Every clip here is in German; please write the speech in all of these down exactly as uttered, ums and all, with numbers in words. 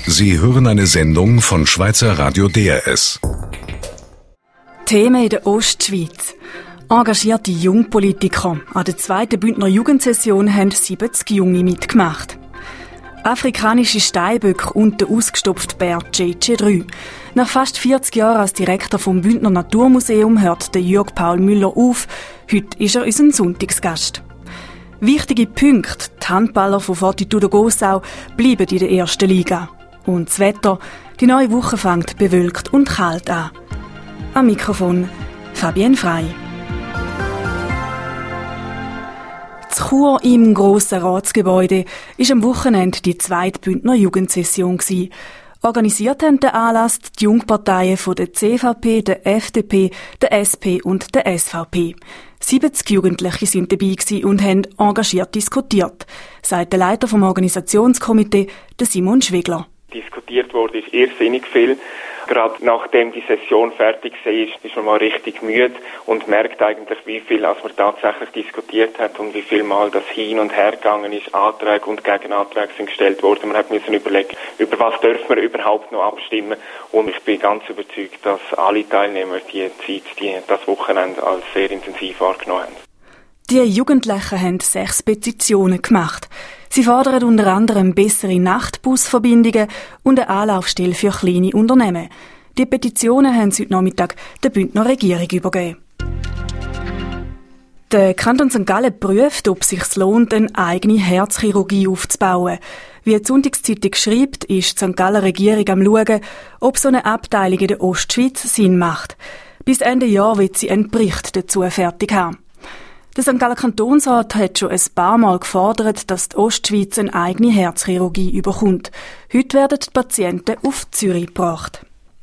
Sie hören eine Sendung von Schweizer Radio D R S. Themen in der Ostschweiz. Engagierte Jungpolitiker. An der zweiten Bündner Jugendsession haben siebzig Junge mitgemacht. Afrikanische Steinböcke und der ausgestopfte Bär J J drei. Nach fast vierzig Jahren als Direktor vom Bündner Naturmuseum hört der Jürg Paul Müller auf. Heute ist er unser Sonntagsgast. Wichtige Punkte. Die Handballer von Fortitudo Gossau bleiben in der ersten Liga. Und das Wetter. Die neue Woche fängt bewölkt und kalt an. Am Mikrofon Fabienne Frey. In Chur im grossen Ratsgebäude war am Wochenende die zweite Bündner Jugendsession. Organisiert haben den Anlass die Jungparteien von der C V P, der F D P, der S P und der S V P. siebzig Jugendliche sind dabei und haben engagiert diskutiert, sagt der Leiter vom Organisationskomitee, der Simon Schwegler. Diskutiert wurde ist irrsinnig viel. Gerade nachdem die Session fertig ist, ist man mal richtig müde und merkt eigentlich, wie viel als man tatsächlich diskutiert hat und wie viel Mal das hin und her gegangen ist. Anträge und Gegenanträge sind gestellt worden. Man hat müssen überlegen, über was dürfen wir überhaupt noch abstimmen. Und ich bin ganz überzeugt, dass alle Teilnehmer die Zeit, die das Wochenende als sehr intensiv wahrgenommen haben. Die Jugendlichen haben sechs Petitionen gemacht. Sie fordern unter anderem bessere Nachtbusverbindungen und eine Anlaufstelle für kleine Unternehmen. Die Petitionen haben sie heute Nachmittag der Bündner Regierung übergeben. Der Kanton Sankt Gallen prüft, ob es sich lohnt, eine eigene Herzchirurgie aufzubauen. Wie die Sonntagszeitung schreibt, ist die Sankt Galler Regierung am Schauen, ob so eine Abteilung in der Ostschweiz Sinn macht. Bis Ende Jahr wird sie einen Bericht dazu fertig haben. Der Sankt Galler Kantonsrat hat schon ein paar Mal gefordert, dass die Ostschweiz eine eigene Herzchirurgie überkommt. Heute werden die Patienten auf Zürich gebracht.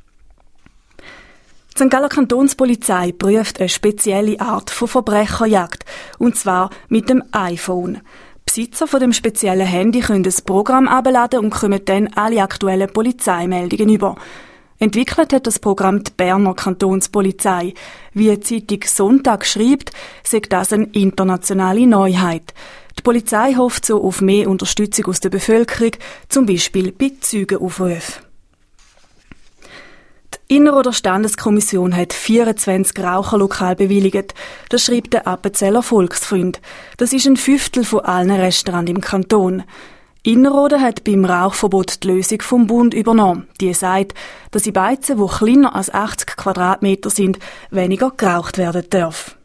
Die Sankt Galler Kantonspolizei prüft eine spezielle Art von Verbrecherjagd, und zwar mit dem iPhone. Besitzer von dem speziellen Handy können das Programm herunterladen und kommen dann alle aktuellen Polizeimeldungen über. Entwickelt hat das Programm die Berner Kantonspolizei. Wie die Zeitung Sonntag schreibt, sei das eine internationale Neuheit. Die Polizei hofft so auf mehr Unterstützung aus der Bevölkerung, zum Beispiel bei Zeugenaufrufen. Die Inneroder Standeskommission hat vierundzwanzig Raucherlokale bewilligt. Das schreibt der Appenzeller Volksfreund. Das ist ein Fünftel von allen Restaurants im Kanton. Innerrhoden hat beim Rauchverbot die Lösung vom Bund übernommen. Die sagt, dass in Beizen, die kleiner als achtzig Quadratmeter sind, weniger geraucht werden darf.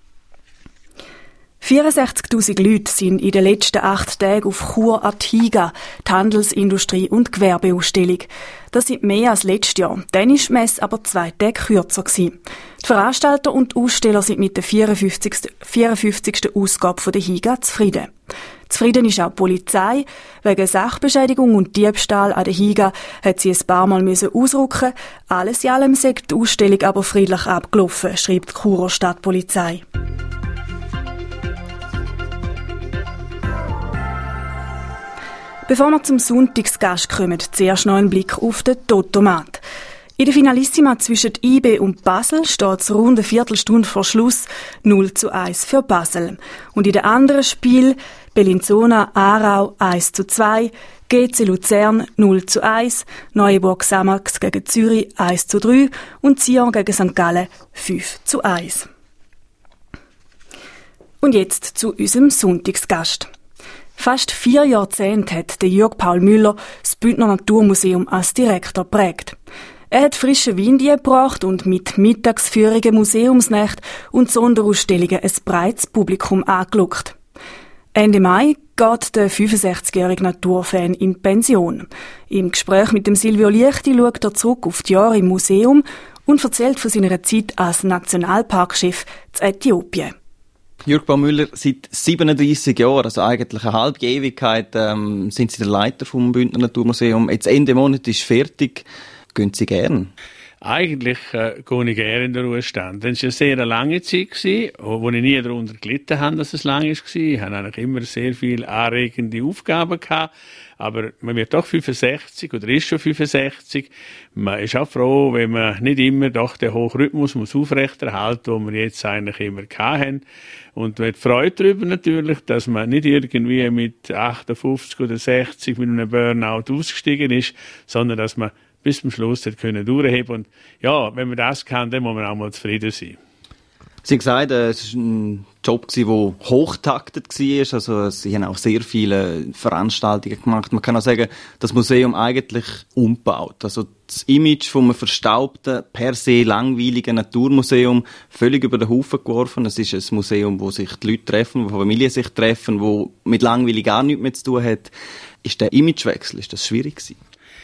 vierundsechzigtausend Leute sind in den letzten acht Tagen auf Chur an die Higa, die Handelsindustrie- und Gewerbeausstellung. Das sind mehr als letztes Jahr. Dann war die Messe aber zwei Tage kürzer gewesen. Die Veranstalter und Aussteller sind mit der vierundfünfzigsten vierundfünfzigsten Ausgabe der Higa zufrieden. Zufrieden ist auch die Polizei. Wegen Sachbeschädigung und Diebstahl an der Higa hat sie ein paar Mal ausrücken. Alles in allem sei die Ausstellung aber friedlich abgelaufen, schreibt die Churer Stadtpolizei. Bevor wir zum Sonntagsgast kommen, zuerst noch ein Blick auf den Totomat. In der Finalissima zwischen I B und Basel steht es rund eine Viertelstunde vor Schluss null zu eins für Basel. Und in den anderen Spielen Bellinzona Aarau eins zu zwei, G C Luzern null zu eins, Neuenburg Samax gegen Zürich eins zu drei und Sion gegen Sankt Gallen fünf zu eins. Und jetzt zu unserem Sonntagsgast. Fast vier Jahrzehnte hat der Jürg Paul Müller das Bündner Naturmuseum als Direktor geprägt. Er hat frischen Wind eingebracht und mit Mittagsführungen, Museumsnächten und Sonderausstellungen ein breites Publikum angelockt. Ende Mai geht der fünfundsechzigjährige Naturfan in Pension. Im Gespräch mit dem Silvio Liechti schaut er zurück auf die Jahre im Museum und erzählt von seiner Zeit als Nationalparkchef in Äthiopien. Jürg Paul Müller, seit siebenunddreissig Jahren, also eigentlich eine halbe Ewigkeit, ähm, sind Sie der Leiter vom Bündner Naturmuseum. Jetzt Ende Monat ist fertig. Gehen Sie gern? Eigentlich äh, gehe ich gerne in den Ruhestand. Das war eine sehr lange Zeit, gewesen, wo ich nie darunter gelitten habe, dass es lang war. Ich hatte eigentlich immer sehr viele anregende Aufgaben gehabt. Aber man wird doch fünfundsechzig oder ist schon fünfundsechzig. Man ist auch froh, wenn man nicht immer doch den hohen Rhythmus muss aufrechterhalten, den wir jetzt eigentlich immer hatten. Und man hat Freude darüber natürlich, dass man nicht irgendwie mit achtundfünfzig oder sechzig mit einem Burnout ausgestiegen ist, sondern dass man bis zum Schluss hat können durchheben. Und ja, wenn man das kann, dann muss man auch mal zufrieden sein. Sie haben gesagt, es war ein Job, der hochtaktet war. Also, Sie haben auch sehr viele Veranstaltungen gemacht. Man kann auch sagen, das Museum eigentlich umgebaut. Also, das Image von einem verstaubten, per se langweiligen Naturmuseum völlig über den Haufen geworfen. Es ist ein Museum, wo sich die Leute treffen, wo Familien sich treffen, wo mit langweilig gar nichts mehr zu tun hat. Ist der Imagewechsel, ist das schwierig gewesen?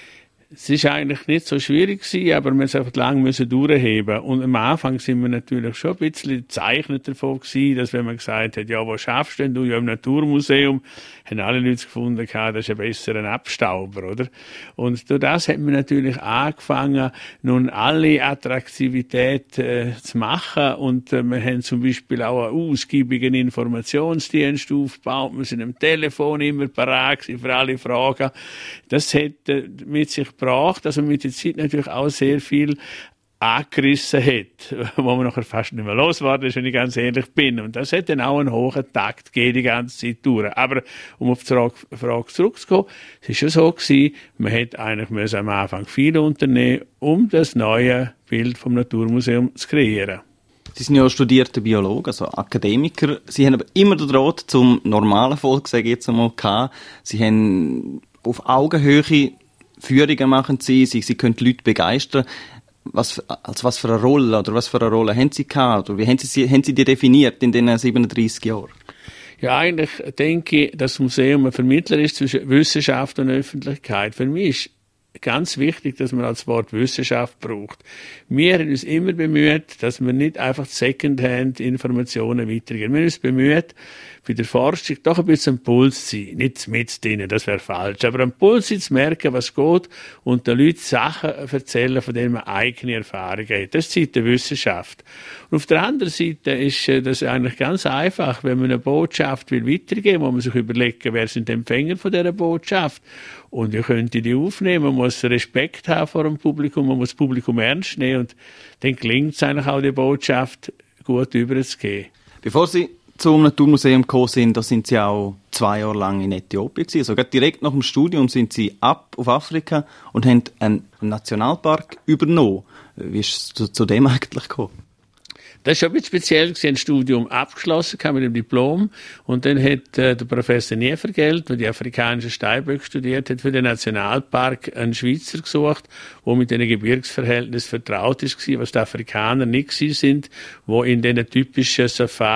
Es ist eigentlich nicht so schwierig gewesen, aber wir mussten einfach lange durchheben. Und am Anfang sind wir natürlich schon ein bisschen gezeichnet davon gewesen, dass wenn man gesagt hat, ja, wo schaffst denn du? Ja, im Naturmuseum, haben alle Leute gefunden, das ist ein besserer Abstauber, oder? Und durch das hat man natürlich angefangen, nun alle Attraktivität äh, zu machen. Und äh, wir haben zum Beispiel auch einen ausgiebigen Informationsdienst aufgebaut. Wir sind am Telefon immer parat für alle Fragen. Das hat äh, mit sich gebracht, dass man mit der Zeit natürlich auch sehr viel angerissen hat, wo man nachher fast nicht mehr losgeworden ist, wenn ich ganz ehrlich bin. Und das hat dann auch einen hohen Takt gegeben, die ganze Zeit durch. Aber um auf die Frage zurückzukommen, es war schon so gewesen, man hätte eigentlich müssen am Anfang viel unternehmen, um das neue Bild vom Naturmuseum zu kreieren. Sie sind ja studierter Biologe, also Akademiker. Sie haben aber immer den Draht zum normalen Volk, sage ich jetzt einmal, gehabt. Sie haben auf Augenhöhe Führungen machen Sie, Sie, Sie können die Leute begeistern. Was, als was für eine Rolle oder was für eine Rolle haben Sie gehabt? Oder wie haben Sie, haben Sie die definiert in den siebenunddreissig Jahren? Ja, eigentlich denke ich, dass das Museum ein Vermittler ist zwischen Wissenschaft und Öffentlichkeit. Für mich ist ganz wichtig, dass man das Wort Wissenschaft braucht. Wir haben uns immer bemüht, dass wir nicht einfach Secondhand-Informationen weitergeben. Wir haben uns bemüht, bei der Forschung doch ein bisschen am Puls zu sein. Nicht mit denen, das wäre falsch. Aber am Puls sein, zu merken, was geht und den Leuten Sachen erzählen, von denen man eigene Erfahrungen hat. Das ist die Seite Wissenschaft. Und auf der anderen Seite ist das eigentlich ganz einfach. Wenn man eine Botschaft will weitergeben, muss man sich überlegen, wer sind die Empfänger von dieser Botschaft. Und wie könnte die aufnehmen? Man muss Respekt haben vor dem Publikum, man muss das Publikum ernst nehmen und dann gelingt es eigentlich auch, die Botschaft gut überzugeben. Bevor Sie zum Naturmuseum gekommen sind, da sind Sie auch zwei Jahre lang in Äthiopien gewesen. Also direkt nach dem Studium sind Sie ab auf Afrika und haben einen Nationalpark übernommen. Wie ist es zu, zu dem eigentlich gekommen? Das war schon ein bisschen speziell, ich ein Studium abgeschlossen mit dem Diplom und dann hat äh, der Professor Nievergelt, der die afrikanischen Steinböcke studiert hat, für den Nationalpark einen Schweizer gesucht, der mit diesen Gebirgsverhältnissen vertraut ist, was die Afrikaner nicht sind, wo in diesen typischen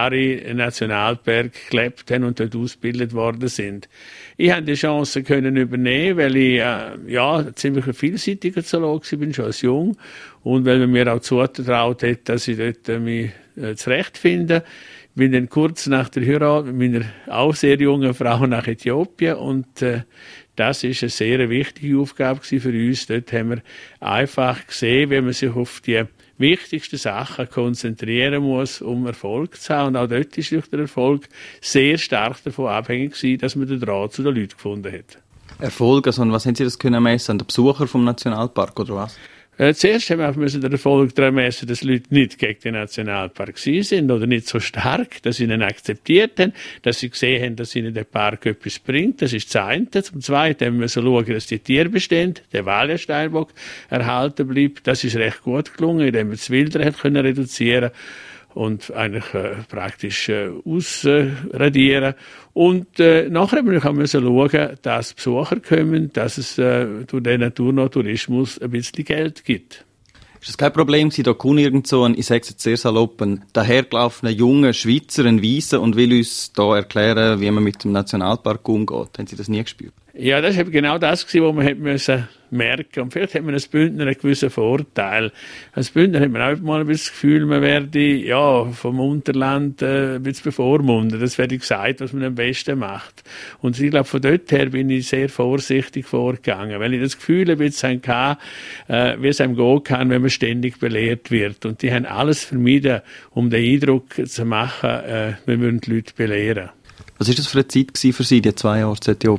Safari-Nationalpark gelebt haben und dort ausgebildet worden sind. Ich habe die Chance können übernehmen, weil ich äh, ja ziemlich ein vielseitiger Zoologe bin, schon als jung. Und weil man mir auch zugetraut hat, dass ich dort äh, mich äh, zurechtfinde. Ich bin dann kurz nach der Heirat mit meiner auch sehr jungen Frau nach Äthiopien und äh, das ist eine sehr wichtige Aufgabe für uns. Dort haben wir einfach gesehen, wie man sich auf die wichtigsten Sachen konzentrieren muss, um Erfolg zu haben. Und auch dort ist der Erfolg sehr stark davon abhängig gewesen, dass man den Draht zu den Leuten gefunden hat. Erfolg, also was haben Sie das können messen? An den Besucher vom Nationalpark oder was? Äh, zuerst haben wir müssen den Erfolg daran messen, dass Leute nicht gegen den Nationalpark sind oder nicht so stark, dass sie ihn akzeptiert haben, dass sie gesehen haben, dass ihnen der Park etwas bringt. Das ist das eine. Zum Zweiten haben wir müssen schauen, dass die Tierbestände, der Walia-Steinbock, erhalten bleibt. Das ist recht gut gelungen, indem wir das Wilder hat können reduzieren und eigentlich äh, praktisch äh, ausradieren. Und äh, nachher haben wir auch müssen schauen, dass Besucher kommen, dass es äh, durch den Naturtourismus ein bisschen Geld gibt. Ist das kein Problem, Sie da kommt irgend so ein, ich sage es jetzt sehr salopp, ein dahergelaufener junger Schweizer, ein Weiser und will uns da erklären, wie man mit dem Nationalpark umgeht? Haben Sie das nie gespürt? Ja, das war genau das, was man hätte müssen merken. Und vielleicht hat man als Bündner einen gewissen Vorteil. Als Bündner hat man auch mal ein bisschen das Gefühl, man werde ja, vom Unterland äh, ein bisschen bevormundet. Das werde gesagt, was man am besten macht. Und ich glaube, von dort her bin ich sehr vorsichtig vorgegangen, weil ich das Gefühl ein bisschen hatte, äh, wie es einem gehen kann, wenn man ständig belehrt wird. Und die haben alles vermieden, um den Eindruck zu machen, äh, wir würden die Leute belehren. Was war das für eine Zeit für Sie, die zwei Jahre in Äthiopien?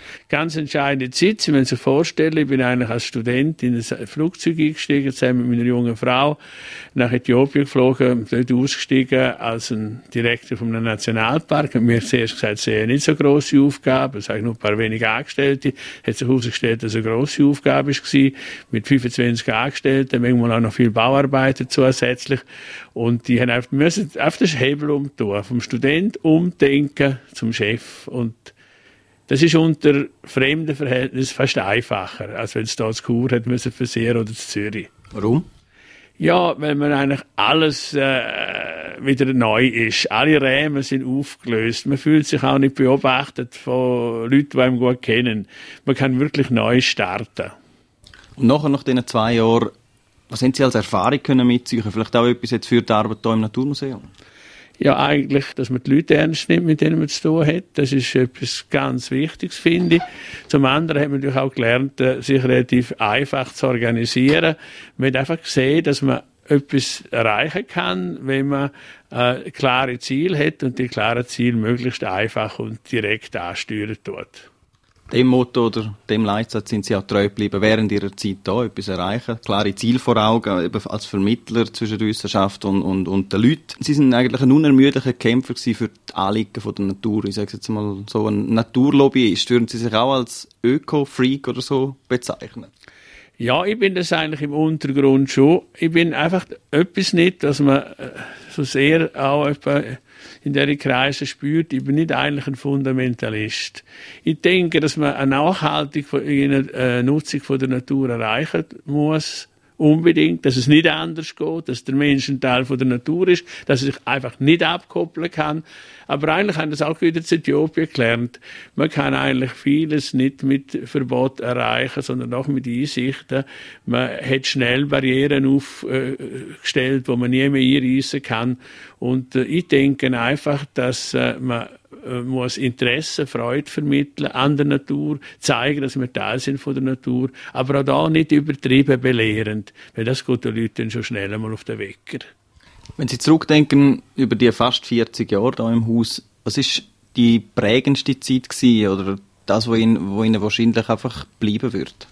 Ganz entscheidende Zeit. Sie müssen sich vorstellen, ich bin eigentlich als Student in ein Flugzeug eingestiegen, zusammen mit meiner jungen Frau, nach Äthiopien geflogen, dort ausgestiegen als ein Direktor von einem Nationalpark. Und mir hat zuerst gesagt, es sei nicht so grosse Aufgabe, es seien nur ein paar wenige Angestellte. Hat sich herausgestellt, dass es eine grosse Aufgabe war, mit fünfundzwanzig Angestellten, manchmal auch noch viele Bauarbeiter zusätzlich. Und die haben einfach, müssen auf den Hebel umtun, vom Student umdenken zum Chef. Und das ist unter fremden Verhältnissen fast einfacher, als wenn es da zu Chur hat müssen für Seer oder zu Zürich. Warum? Ja, weil man eigentlich alles äh, wieder neu ist. Alle Rähmen sind aufgelöst. Man fühlt sich auch nicht beobachtet von Leuten, die einem gut kennen. Man kann wirklich neu starten. Und nachher, nach diesen zwei Jahren, was haben Sie als Erfahrung können mitziehen? Vielleicht auch etwas jetzt für die Arbeit hier im Naturmuseum? Ja, eigentlich, dass man die Leute ernst nimmt, mit denen man zu tun hat. Das ist etwas ganz Wichtiges, finde ich. Zum anderen hat man natürlich auch gelernt, sich relativ einfach zu organisieren. Man hat einfach gesehen, dass man etwas erreichen kann, wenn man äh, klare Ziele hat und die klaren Ziele möglichst einfach und direkt ansteuern tut. Dem Motto oder dem Leitsatz sind Sie auch treu geblieben während Ihrer Zeit da, etwas erreichen, klare Ziele vor Augen, eben als Vermittler zwischen der Wissenschaft und, und, und den Leuten. Sie sind eigentlich ein unermüdlicher Kämpfer für die Anliegen von der Natur. Ich sage jetzt mal so, ein Naturlobbyist. Würden Sie sich auch als Öko-Freak oder so bezeichnen? Ja, ich bin das eigentlich im Untergrund schon. Ich bin einfach etwas nicht, dass man so sehr auch etwa in dieser Kreise spürt. Ich bin nicht eigentlich ein Fundamentalist. Ich denke, dass man eine nachhaltige äh, Nutzung von der Natur erreichen muss. Unbedingt, dass es nicht anders geht, dass der Mensch ein Teil von der Natur ist, dass er sich einfach nicht abkoppeln kann. Aber eigentlich haben das auch wieder in Äthiopien gelernt. Man kann eigentlich vieles nicht mit Verbot erreichen, sondern auch mit Einsichten. Man hat schnell Barrieren aufgestellt, wo man nie mehr einreissen kann. Und äh, ich denke einfach, dass äh, man muss Interesse, Freude vermitteln an der Natur, zeigen, dass wir Teil sind von der Natur, aber auch da nicht übertrieben belehrend, weil das geht den Leuten schon schnell einmal auf den Wecker. Wenn Sie zurückdenken über die fast vierzig Jahre hier im Haus, was ist die prägendste Zeit gewesen, oder das, was Ihnen, was Ihnen wahrscheinlich einfach bleiben wird?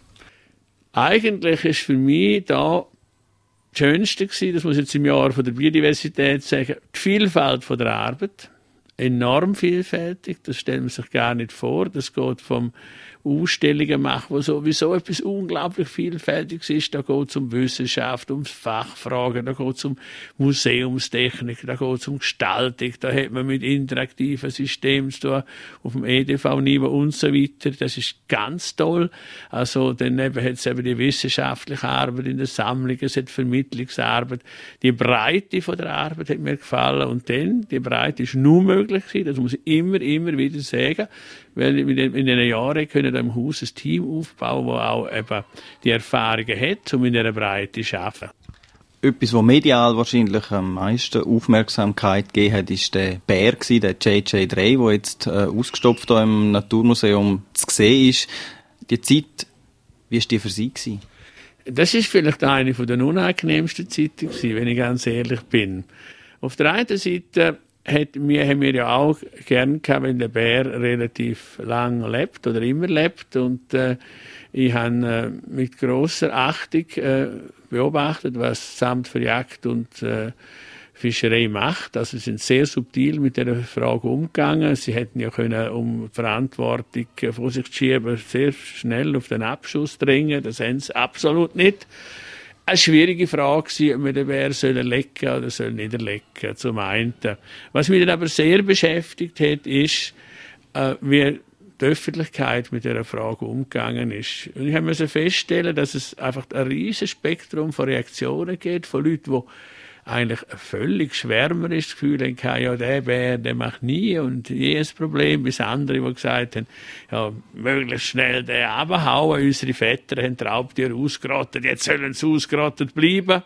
Eigentlich ist für mich da das Schönste gewesen, das muss ich jetzt im Jahr von der Biodiversität sagen, die Vielfalt von der Arbeit. Enorm vielfältig, das stellt man sich gar nicht vor. Das geht vom Ausstellungen machen, wo sowieso etwas unglaublich Vielfältiges ist. Da geht es um Wissenschaft, um Fachfragen, da geht es um Museumstechnik, da geht es um Gestaltung, da hat man mit interaktiven Systemen zu tun, auf dem E D V-Niveau und so weiter. Das ist ganz toll. Also dann hat es eben die wissenschaftliche Arbeit in der Sammlung, es hat Vermittlungsarbeit. Die Breite von der Arbeit hat mir gefallen und dann, die Breite ist nur möglich gewesen, das muss ich immer, immer wieder sagen, weil in den Jahren können wir im Haus ein Team aufbauen, das auch eben die Erfahrungen hat, um in dieser Breite zu arbeiten. Etwas, was medial wahrscheinlich am meisten Aufmerksamkeit gegeben hat, ist der Bär, der J J drei, der jetzt äh, ausgestopft hier im Naturmuseum zu sehen ist. Die Zeit, wie war die für Sie gewesen? Das ist vielleicht eine der unangenehmsten Zeiten gewesen, wenn ich ganz ehrlich bin. Auf der einen Seite hat, wir haben wir ja auch gern gehabt, wenn der Bär relativ lang lebt oder immer lebt. Und äh, ich habe äh, mit grosser Achtung äh, beobachtet, was das Amt für Jagd und äh, Fischerei macht. Also sie sind sehr subtil mit dieser Frage umgegangen. Sie hätten ja können, um Verantwortung äh, vor sich zu schieben, sehr schnell auf den Abschuss drängen. Das haben sie absolut nicht. Eine schwierige Frage war, ob man den Bär lecken oder soll nicht lecken, zum einen. Was mich dann aber sehr beschäftigt hat, ist, äh, wie die Öffentlichkeit mit dieser Frage umgegangen ist. Und ich musste feststellen, dass es einfach ein riesiges Spektrum von Reaktionen gibt, von Leuten, die eigentlich völlig schwärmerisch das Gefühl haben, ja, der Bär, der macht nie und jedes Problem, bis andere, die gesagt haben, ja, möglichst schnell den runterhauen, unsere Väter haben Raubtiere ausgerottet, jetzt sollen sie ausgerottet bleiben.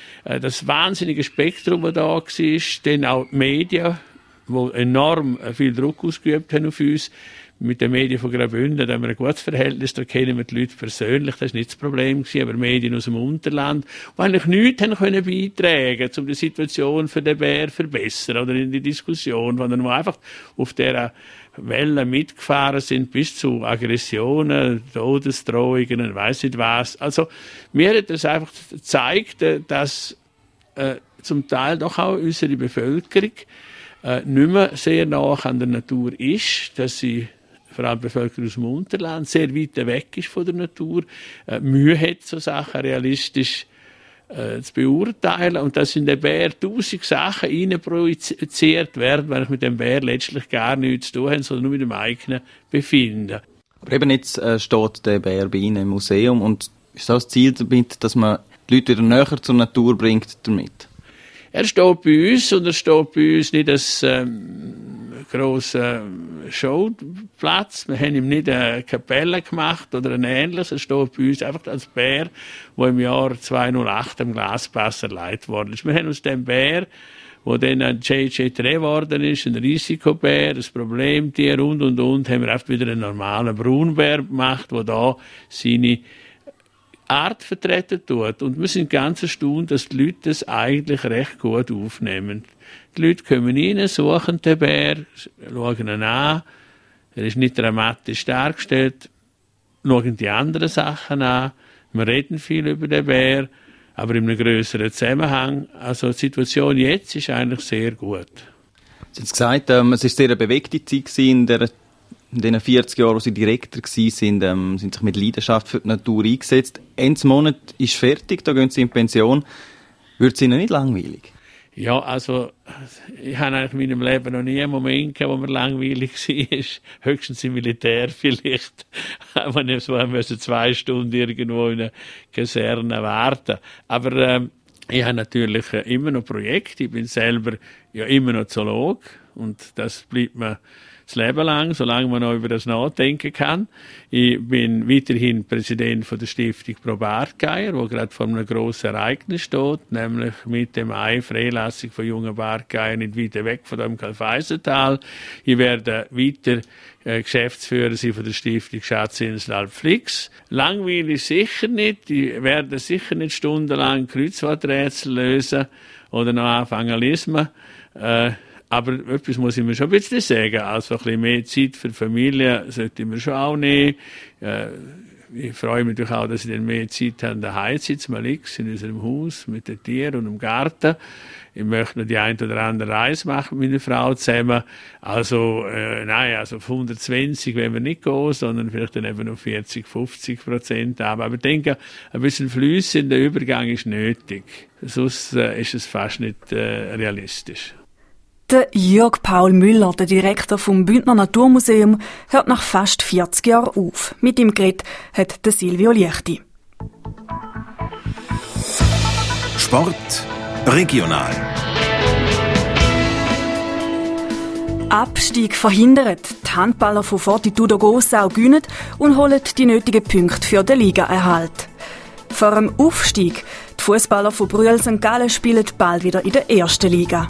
Das wahnsinnige Spektrum, das da war, dann auch die Medien, die enorm viel Druck ausgeübt haben auf uns. Mit den Medien von Graubünden haben wir ein gutes Verhältnis, da kennen wir die Leute persönlich, das war nicht das Problem gewesen, aber Medien aus dem Unterland, die eigentlich nichts haben können beitragen, um die Situation für den Bär zu verbessern oder in die Diskussion, sondern die einfach auf dieser Wellen mitgefahren sind, bis zu Aggressionen, Todesdrohungen und weiss nicht was. Also mir hat das einfach gezeigt, dass äh, zum Teil doch auch unsere Bevölkerung äh, nicht mehr sehr nah an der Natur ist, dass sie, vor allem die Bevölkerung aus dem Unterland, sehr weit weg ist von der Natur, äh, Mühe hat, so Sachen realistisch äh, zu beurteilen und dass in den Bär tausend Sachen reinprojiziert werden, wenn ich mit dem Bär letztlich gar nichts zu tun habe, sondern nur mit dem eigenen Befinden. Aber eben jetzt äh, steht der Bär bei Ihnen im Museum und ist das Ziel damit, dass man die Leute wieder näher zur Natur bringt damit? Er steht bei uns und er steht bei uns nicht als ähm, grosser Showplatz. Wir haben ihm nicht eine Kapelle gemacht oder ein Ähnliches. Er steht bei uns einfach als Bär, der im Jahr zweitausendacht am Glaspass erleidet worden ist. Wir haben aus dem Bär, wo dann ein J J drei geworden ist, ein Risikobär, ein Problemtier und, und, und, haben wir einfach wieder einen normalen Braunbär gemacht, der da seine Art vertreten tut. Und wir sind ganz erstaunt, dass die Leute das eigentlich recht gut aufnehmen. Die Leute kommen rein, suchen den Bär, schauen ihn an, er ist nicht dramatisch dargestellt, schauen die anderen Sachen an, wir reden viel über den Bär, aber in einem grösseren Zusammenhang. Also die Situation jetzt ist eigentlich sehr gut. Sie haben gesagt, ähm, es war sehr eine bewegte Zeit in der In den vierzig Jahren, wo Sie Direktor waren, ähm, sind sich mit Leidenschaft für die Natur eingesetzt. Ende Monat ist fertig, da gehen Sie in Pension. Wird es Ihnen nicht langweilig? Ja, also ich habe eigentlich in meinem Leben noch nie einen Moment gehabt, wo mir langweilig war. Höchstens im Militär vielleicht. Wenn ich so müssen zwei Stunden irgendwo in einer Kaserne warten. Aber ähm, ich habe natürlich immer noch Projekte. Ich bin selber ja immer noch Zoolog und das bleibt mir das Leben lang, solange man noch über das nachdenken kann. Ich bin weiterhin Präsident von der Stiftung Pro Bartgeier, wo gerade vor einem grossen Ereignis steht, nämlich mit dem Mai Freilassung von jungen Bartgeiern nicht weit weg von dem Kalfeisental. Ich werde weiter äh, Geschäftsführer sein von der Stiftung Schatzinsel Alpflix. Langweilig sicher nicht. Ich werde sicher nicht stundenlang Kreuzworträtsel lösen oder noch anfangen lesen. Äh, Aber etwas muss ich mir schon ein bisschen sagen. Also ein bisschen mehr Zeit für die Familie sollte ich mir schon auch nehmen. Äh, ich freue mich natürlich auch, dass ich dann mehr Zeit habe, daheim zu sitzen, mal links in unserem Haus mit den Tieren und dem Garten. Ich möchte noch die ein oder andere Reise machen mit meiner Frau zusammen. Also, äh, nein, also auf hundertzwanzig werden wir nicht gehen, sondern vielleicht dann eben auf vierzig, fünfzig Prozent. Aber ich denke, ein bisschen fließender Übergang ist nötig. Sonst äh, ist es fast nicht äh, realistisch. Der Jörg Paul Müller, der Direktor vom Bündner Naturmuseum, hört nach fast vierzig Jahren auf. Mit ihm geredet hat der Silvio Liechti. Sport regional. Abstieg verhindert. Die Handballer von Fortitudo Gossau gewinnen und holen die nötigen Punkte für den Ligaerhalt. Vor dem Aufstieg. Die Fußballer von Brüel Sankt Gallen spielen bald wieder in der ersten Liga.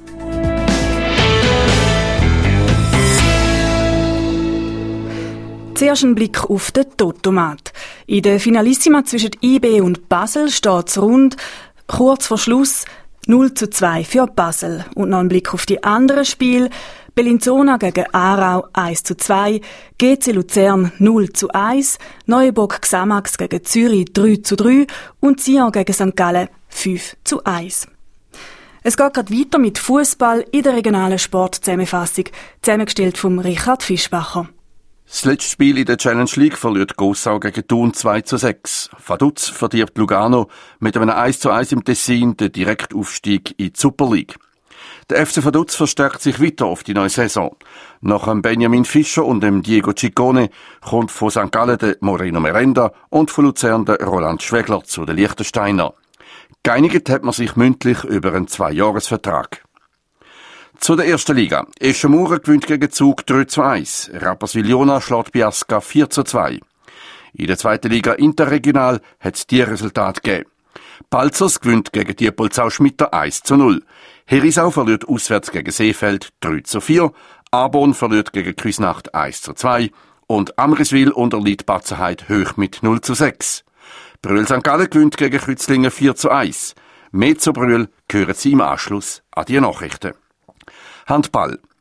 Zuerst ein Blick auf den Totomat. In der Finalissima zwischen I B und Basel steht es rund, kurz vor Schluss, null zu zwei für Basel. Und noch ein Blick auf die anderen Spiele. Bellinzona gegen Aarau eins zu zwei, G C Luzern null zu eins, Neuburg Xamax gegen Zürich drei zu drei und Sion gegen Sankt Gallen fünf zu eins. Es geht gerade weiter mit Fußball in der regionalen Sportzusammenfassung, zusammengestellt vom Richard Fischbacher. Das letzte Spiel in der Challenge League verliert Gossau gegen Thun zwei zu sechs. Vaduz verdirbt Lugano mit einem eins zu eins im Tessin den Direktaufstieg in die Super League. Der F C Vaduz verstärkt sich weiter auf die neue Saison. Nach dem Benjamin Fischer und dem Diego Ciccone kommt von Sankt Gallen der Moreno Merenda und von Luzern der Roland Schwegler zu den Liechtensteiner. Geeinigt hat man sich mündlich über einen Zweijahresvertrag. Zu der ersten Liga. Eschenmauer gewinnt gegen Zug drei zu eins. Rapperswil-Jona schlägt Biasca vier zu zwei. In der zweiten Liga interregional hat es die Resultate gegeben. Balzers gewinnt gegen Diepolzau-Schmitter eins zu null. Herisau verliert auswärts gegen Seefeld drei zu vier. Arbon verliert gegen Küsnacht eins zu zwei. Und Amriswil unterliegt Batzenheit hoch mit null zu sechs. Brüel Sankt Gallen gewinnt gegen Kützlingen vier zu eins. Mehr zu Brüel hören Sie im Anschluss an die Nachrichten. Handball.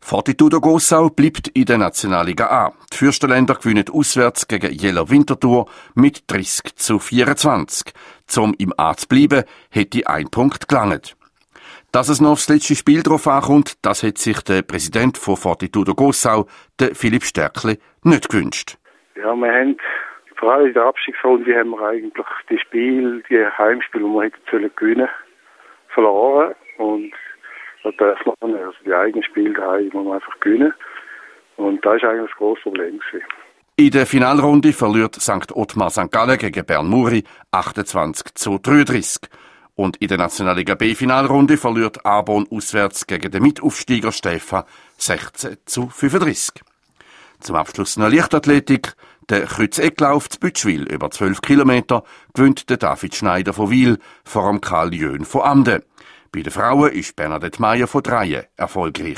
Fortitudo Gossau bleibt in der Nationalliga A. Die Fürstenländer gewinnen auswärts gegen Jeller Winterthur mit dreißig zu vierundzwanzig. Zum im A zu bleiben, hätte ein Punkt gelangt. Dass es noch aufs letzte Spiel drauf ankommt, das hat sich der Präsident von Fortitudo Gossau, der Philipp Stärkli, nicht gewünscht. Ja, wir haben, vor allem in der Abstiegsrunde haben wir eigentlich die Spiele, die Heimspiele, die wir hätten gewinnen, verloren. Und da darf man, also die eigenen Spiele daheim, muss man einfach gewinnen. Und das war eigentlich das grosse Problem gewesen. In der Finalrunde verliert Sankt Ottmar Sankt Gallen gegen Bern Muri achtundzwanzig zu dreiunddreißig. Und in der Nationalliga B-Finalrunde verliert Arbon auswärts gegen den Mitaufsteiger Stefan sechzehn zu fünfunddreißig. Zum Abschluss noch Leichtathletik. Der Kreuz-Ecklauf zu Bütschwil über zwölf Kilometer gewinnt der David Schneider von Wil vor dem Karl Jöhn von Amden. Bei den Frauen ist Bernadette Meyer von Dreien erfolgreich.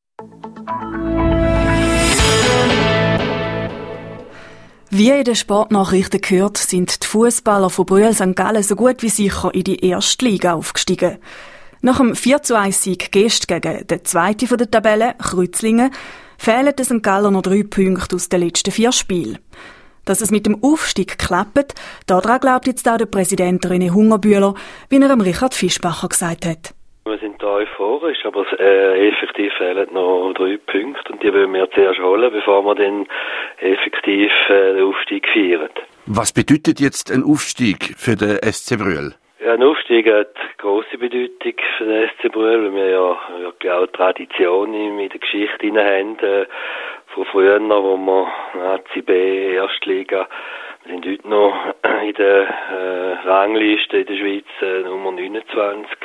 Wie in den Sportnachrichten gehört, sind die Fußballer von Brüel Sankt Gallen so gut wie sicher in die erste Liga aufgestiegen. Nach dem vier zu eins Sieg gestern gegen den zweiten von der Tabelle, Kreuzlingen, fehlen den Sankt Galler noch drei Punkte aus den letzten vier Spielen. Dass es mit dem Aufstieg klappt, daran glaubt jetzt auch der Präsident René Hungerbühler, wie er dem Richard Fischbacher gesagt hat. Wir sind da euphorisch, aber äh, effektiv fehlen noch drei Punkte und die wollen wir zuerst holen, bevor wir dann effektiv äh, den Aufstieg feiern. Was bedeutet jetzt ein Aufstieg für den S C Brüel? Ja, ein Aufstieg hat grosse Bedeutung für den S C Brüel, weil wir ja wirklich auch Tradition in der Geschichte haben, äh, von früher, wo wir A C B, Erstliga, wir sind heute noch in der äh, Rangliste in der Schweiz äh, Nummer neunundzwanzig,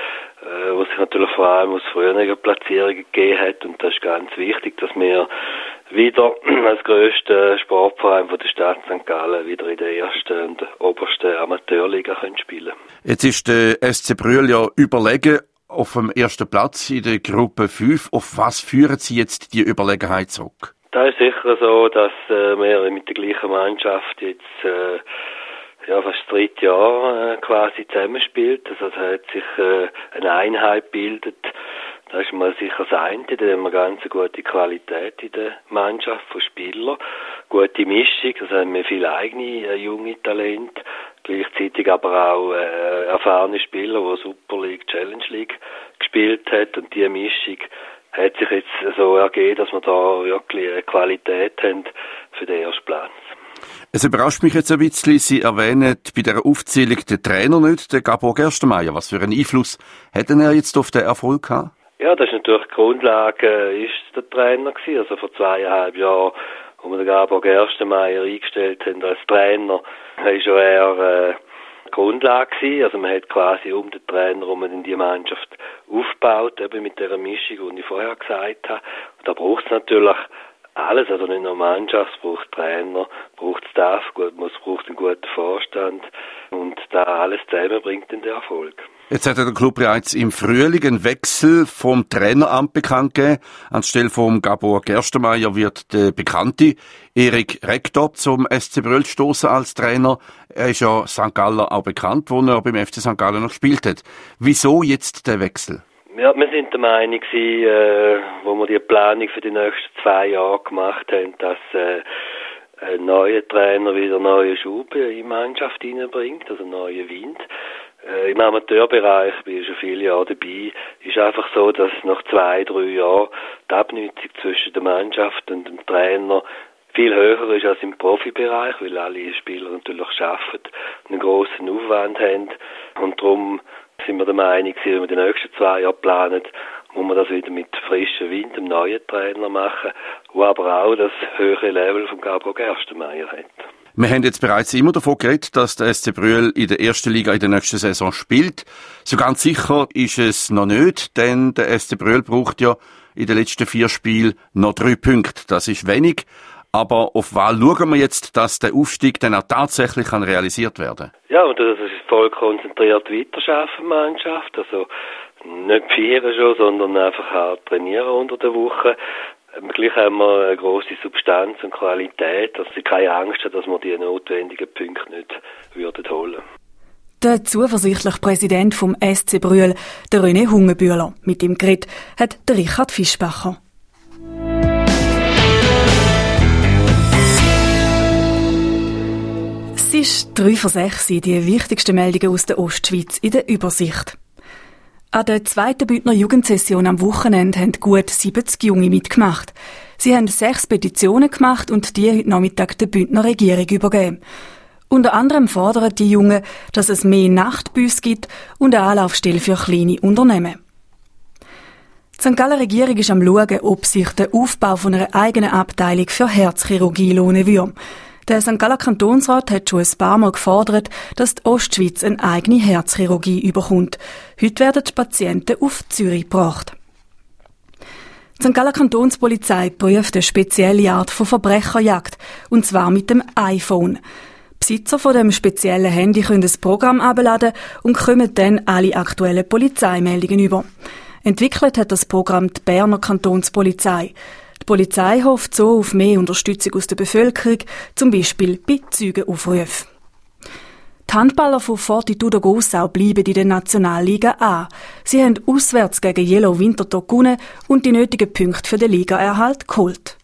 äh, wo sich natürlich vor allem aus früheren Platzierungen gegeben hat, und das ist ganz wichtig, dass wir wieder als grösster Sportverein von der Stadt Sankt Gallen wieder in der ersten und obersten Amateurliga können spielen. Jetzt ist der S C Brüel ja überlegen auf dem ersten Platz in der Gruppe fünf. Auf was führen Sie jetzt die Überlegenheit zurück? Da ist sicher so, dass äh, wir mit der gleichen Mannschaft jetzt äh, ja, fast das dritte Jahr äh, quasi zusammenspielt. Also es hat sich äh, eine Einheit gebildet. Das ist mal sicher das eine, da haben wir ganz eine gute Qualität in der Mannschaft von Spielern, gute Mischung, das haben wir viele eigene äh, junge Talente, gleichzeitig aber auch äh, erfahrene Spieler, die Super League, Challenge League gespielt hat, und diese Mischung hat sich jetzt so ergeben, dass wir da wirklich eine Qualität haben für den ersten Platz. Es überrascht mich jetzt ein bisschen, Sie erwähnen bei dieser Aufzählung den Trainer nicht, den Gabor Gerstenmaier. Was für einen Einfluss hat er jetzt auf den Erfolg gehabt? Ja, das ist natürlich die Grundlage, ist der Trainer gewesen. Also vor zweieinhalb Jahren, wo wir den Gabor Gerstenmaier eingestellt haben als Trainer, war schon eher äh, die Grundlage gewesen. Also man hat quasi um den Trainer herum in die Mannschaft aufgebaut, eben mit dieser Mischung, die ich vorher gesagt habe. Und da braucht es natürlich alles, also nicht nur Mannschaft, es braucht Trainer, es braucht Staff, es braucht einen guten Vorstand, und da alles zusammen bringt dann den Erfolg. Jetzt hat der Club bereits im Frühling einen Wechsel vom Traineramt bekannt gegeben. Anstelle von Gabor Gerstenmaier wird der bekannte Erik Rektor zum S C Brüel stoßen als Trainer. Er ist ja Sankt Galler auch bekannt, wo er beim F C Sankt Gallen noch gespielt hat. Wieso jetzt der Wechsel? Ja, wir sind der Meinung gewesen, äh, wo wir die Planung für die nächsten zwei Jahre gemacht haben, dass äh, ein neuer Trainer wieder neue Schub in die Mannschaft hineinbringt, also neuen Wind. Äh, Im Amateurbereich, ich bin schon viele Jahre dabei, ist einfach so, dass nach zwei, drei Jahren die Abnutzung zwischen der Mannschaft und dem Trainer viel höher ist als im Profibereich, weil alle Spieler natürlich arbeiten und einen grossen Aufwand haben, und darum sind wir der Meinung, wenn wir die nächsten zwei Jahre planen, muss man das wieder mit frischem Wind, einem neuen Trainer machen, der aber auch das höhere Level von Gabor Gerstenmaier hat. Wir haben jetzt bereits immer davon geredet, dass der S C Brüel in der ersten Liga in der nächsten Saison spielt. So ganz sicher ist es noch nicht, denn der S C Brüel braucht ja in den letzten vier Spielen noch drei Punkte. Das ist wenig. Aber auf was schauen wir jetzt, dass der Aufstieg dann auch tatsächlich kann realisiert werden? Ja, und das ist voll konzentriert weiterschaffen, Mannschaft. Also nicht feiern schon, sondern einfach hart trainieren unter der Woche. Gleich haben wir eine grosse Substanz und Qualität, dass sie keine Angst haben, dass wir die notwendigen Punkte nicht würden holen. Der zuversichtliche Präsident vom S C Brüel, der René Hungerbühler. Mit dem geredet hat der Richard Fischbacher. ist drei vor sechs, die wichtigsten Meldungen aus der Ostschweiz in der Übersicht. An der zweiten Bündner Jugendsession am Wochenende haben gut siebzig Junge mitgemacht. Sie haben sechs Petitionen gemacht und die heute Nachmittag der Bündner Regierung übergeben. Unter anderem fordern die Jungen, dass es mehr Nachtbüsse gibt und eine Anlaufstelle für kleine Unternehmen. Die Sankt Galler Regierung ist am Schauen, ob sich der Aufbau von einer eigenen Abteilung für Herzchirurgie lohnen würde. Der Sankt Galler Kantonsrat hat schon ein paar Mal gefordert, dass die Ostschweiz eine eigene Herzchirurgie überkommt. Heute werden die Patienten auf Zürich gebracht. Die Sankt Galler Kantonspolizei prüft eine spezielle Art von Verbrecherjagd, und zwar mit dem iPhone. Besitzer von dem speziellen Handy können das Programm abladen und kommen dann alle aktuellen Polizeimeldungen über. Entwickelt hat das Programm die Berner Kantonspolizei. Die Polizei hofft so auf mehr Unterstützung aus der Bevölkerung, zum Beispiel bei Zeugenaufrufen. Die Handballer von Fortitudo Gossau bleiben in der Nationalliga A. Sie haben auswärts gegen Yellow Winterthur gewonnen und die nötigen Punkte für den Ligaerhalt geholt.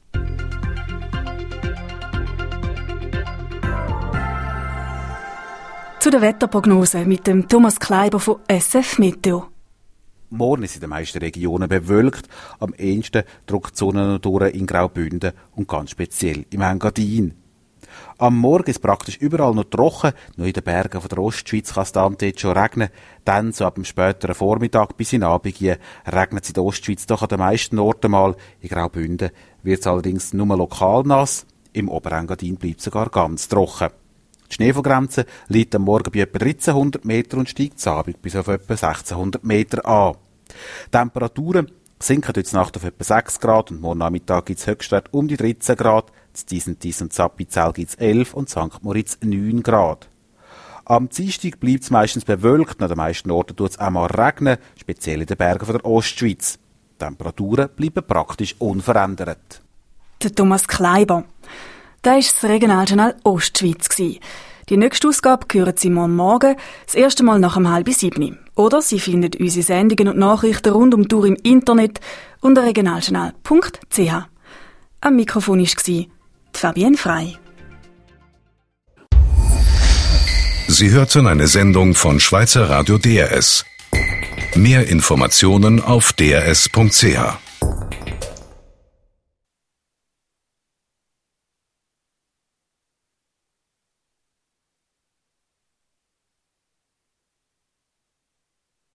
Zu der Wetterprognose mit dem Thomas Kleiber von S F Meteo. Morgen ist in den meisten Regionen bewölkt, am ehesten drückt die Sonne durch in Graubünden und ganz speziell im Engadin. Am Morgen ist praktisch überall noch trocken, nur in den Bergen von der Ostschweiz kann es dann dort schon regnen. Dann, so ab dem späteren Vormittag bis in den Abend hier, regnet es in der Ostschweiz doch an den meisten Orten mal. In Graubünden wird es allerdings nur lokal nass, im Oberengadin bleibt es sogar ganz trocken. Die Schneefallgrenze liegt am Morgen bei etwa dreizehnhundert Meter und steigt am Abend bis auf etwa sechzehnhundert Meter an. Temperaturen sinken heute Nacht auf etwa sechs Grad und morgen Nachmittag gibt es Höchstwert um die dreizehn Grad. In Disentis und Zappizell gibt es elf und Sankt Moritz neun Grad. Am Dienstag bleibt es meistens bewölkt, an den meisten Orten tut es auch mal regnen, speziell in den Bergen von der Ostschweiz. Die Temperaturen bleiben praktisch unverändert. Der Thomas Kleiber. Das war das Regionaljournal Ostschweiz. Die nächste Ausgabe hören Sie morgen Morgen, das erste Mal nach um halb sieben. Oder Sie finden unsere Sendungen und Nachrichten rund um die Tour im Internet unter regionaljournal punkt c h. Am Mikrofon war Fabienne Frey. Sie hörten eine Sendung von Schweizer Radio D R S. Mehr Informationen auf d r s punkt c h.